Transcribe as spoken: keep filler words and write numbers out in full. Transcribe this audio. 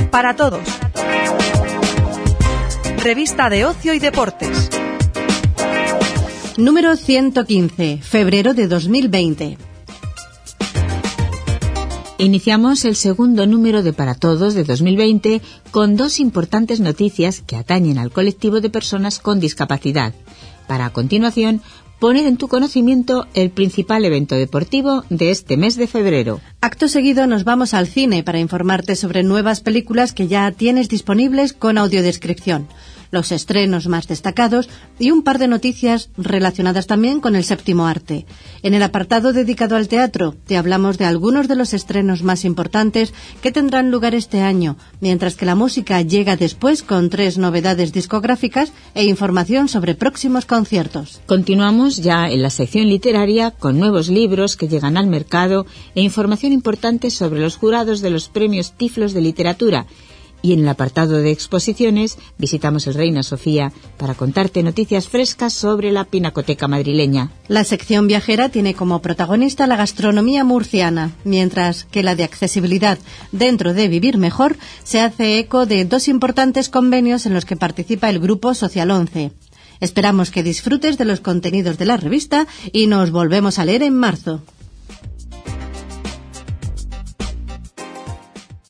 Para todos. Revista de Ocio y Deportes. Número ciento quince, febrero de dos mil veinte. Iniciamos el segundo número de Para Todos de dos mil veinte con dos importantes noticias que atañen al colectivo de personas con discapacidad, para a continuación poner en tu conocimiento el principal evento deportivo de este mes de febrero. Acto seguido nos vamos al cine para informarte sobre nuevas películas que ya tienes disponibles con audiodescripción, los estrenos más destacados y un par de noticias relacionadas también con el séptimo arte. En el apartado dedicado al teatro te hablamos de algunos de los estrenos más importantes que tendrán lugar este año, mientras que la música llega después con tres novedades discográficas e información sobre próximos conciertos. Continuamos ya en la sección literaria con nuevos libros que llegan al mercado e información importante sobre los jurados de los premios Tiflos de literatura. Y en el apartado de exposiciones visitamos el Reina Sofía para contarte noticias frescas sobre la pinacoteca madrileña. La sección viajera tiene como protagonista la gastronomía murciana, mientras que la de accesibilidad dentro de Vivir Mejor se hace eco de dos importantes convenios en los que participa el Grupo Social once. Esperamos que disfrutes de los contenidos de la revista y nos volvemos a leer en marzo.